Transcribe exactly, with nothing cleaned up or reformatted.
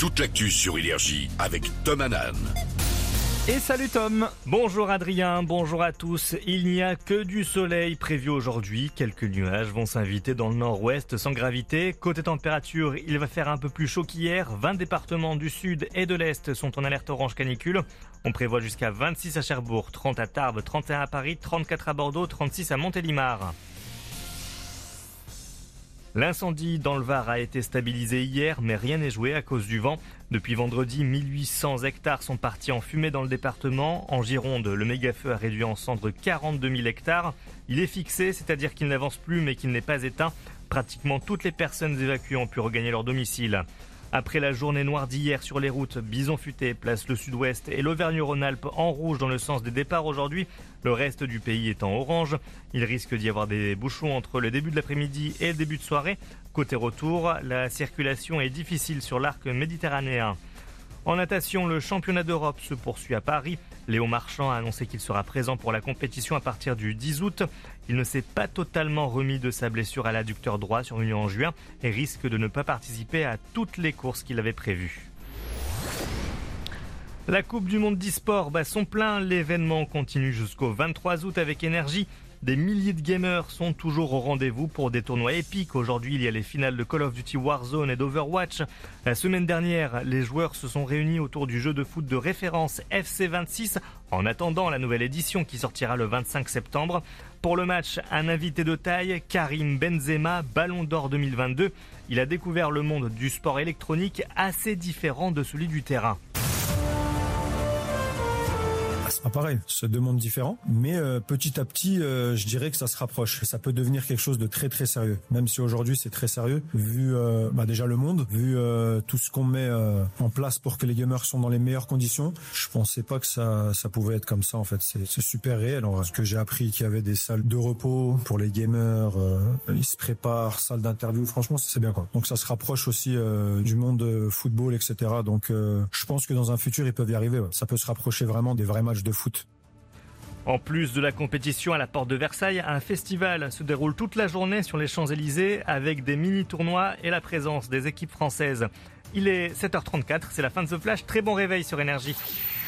toute l'actu sur Énergie avec Tom Hanan. Et salut Tom, bonjour Adrien, bonjour à tous. Il n'y a que du soleil prévu aujourd'hui. Quelques nuages vont s'inviter dans le nord-ouest sans gravité. Côté température, il va faire un peu plus chaud qu'hier. vingt départements du sud et de l'est sont en alerte orange canicule. On prévoit jusqu'à vingt-six à Cherbourg, trente à Tarbes, trente et un à Paris, trente-quatre à Bordeaux, trente-six à Montélimar. L'incendie dans le Var a été stabilisé hier, mais rien n'est joué à cause du vent. Depuis vendredi, mille huit cents hectares sont partis en fumée dans le département. En Gironde, le méga-feu a réduit en cendres quarante-deux mille hectares. Il est fixé, c'est-à-dire qu'il n'avance plus mais qu'il n'est pas éteint. Pratiquement toutes les personnes évacuées ont pu regagner leur domicile. Après la journée noire d'hier sur les routes, Bison Futé place le sud-ouest et l'Auvergne-Rhône-Alpes en rouge dans le sens des départs aujourd'hui. Le reste du pays est en orange. Il risque d'y avoir des bouchons entre le début de l'après-midi et le début de soirée. Côté retour, la circulation est difficile sur l'arc méditerranéen. En natation, le championnat d'Europe se poursuit à Paris. Léo Marchand a annoncé qu'il sera présent pour la compétition à partir du dix août. Il ne s'est pas totalement remis de sa blessure à l'adducteur droit survenue en juin et risque de ne pas participer à toutes les courses qu'il avait prévues. La Coupe du Monde d'e-sport bat son plein. L'événement continue jusqu'au vingt-trois août avec Énergie. Des milliers de gamers sont toujours au rendez-vous pour des tournois épiques. Aujourd'hui, il y a les finales de Call of Duty Warzone et d'Overwatch. La semaine dernière, les joueurs se sont réunis autour du jeu de foot de référence F C vingt-six en attendant la nouvelle édition qui sortira le vingt-cinq septembre. Pour le match, un invité de taille, Karim Benzema, Ballon d'Or deux mille vingt-deux. Il a découvert le monde du sport électronique assez différent de celui du terrain. Ah, pareil, c'est deux mondes différents, mais euh, petit à petit, euh, je dirais que ça se rapproche. Ça peut devenir quelque chose de très très sérieux, même si aujourd'hui c'est très sérieux, vu euh, bah déjà le monde, vu euh, tout ce qu'on met euh, en place pour que les gamers sont dans les meilleures conditions. Je pensais pas que ça ça pouvait être comme ça en fait. C'est, c'est super réel. En vrai. Ce que j'ai appris qu'il y avait des salles de repos pour les gamers, euh, ils se préparent, salles d'interview. Franchement, c'est bien quoi. Donc ça se rapproche aussi euh, du monde football, et cetera. Donc euh, je pense que dans un futur ils peuvent y arriver. Ouais. Ça peut se rapprocher vraiment des vrais matchs de foot. En plus de la compétition à la Porte de Versailles, un festival se déroule toute la journée sur les Champs-Élysées avec des mini-tournois et la présence des équipes françaises. Il est sept heures trente-quatre, c'est la fin de ce flash. Très bon réveil sur Énergie.